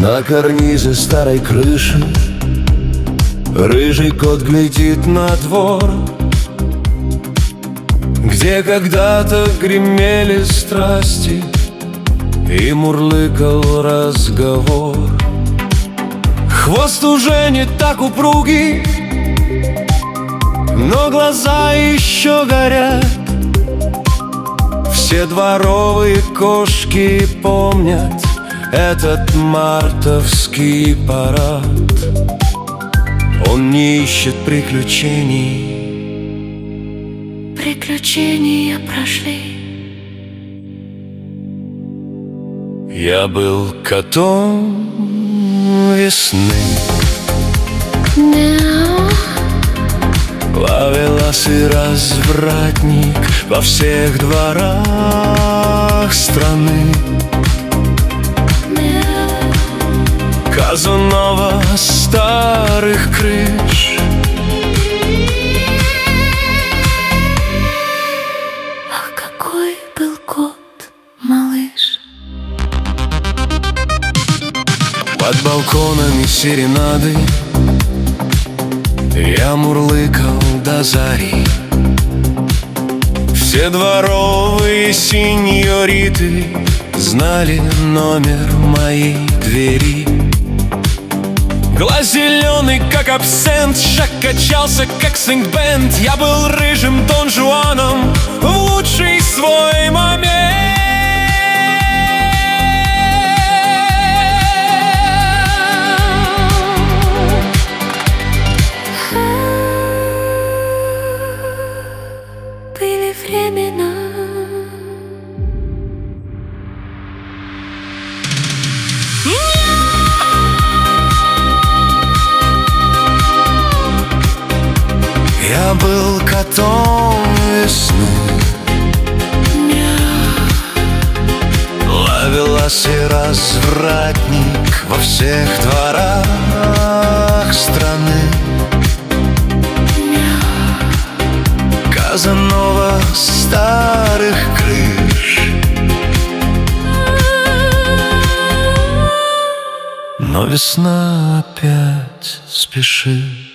На карнизе старой крыши рыжий кот глядит на двор, где когда-то гремели страсти и мурлыкал разговор. Хвост уже не так упругий, но глаза еще горят. Все дворовые кошки помнят этот мартовский парад. Он не ищет приключений, приключения прошли. Я был котом весны. Мяу. Ловелас развратник во всех дворах страны. Мяу. Казанова старых крыш. Ах, какой был кот, малыш. Под балконами серенады я мурлыкал до зари. Все дворовые синьориты знали номер моей двери. Глаз зеленый, как абсент, шаг качался, как свинг-бенд. Я был рыжим Дон Жуаном в лучший свой момент. Были времена. Я был котом весны. Ловелас и развратник во всех дворах страны. Казанова старых крыш. Но весна опять спешит.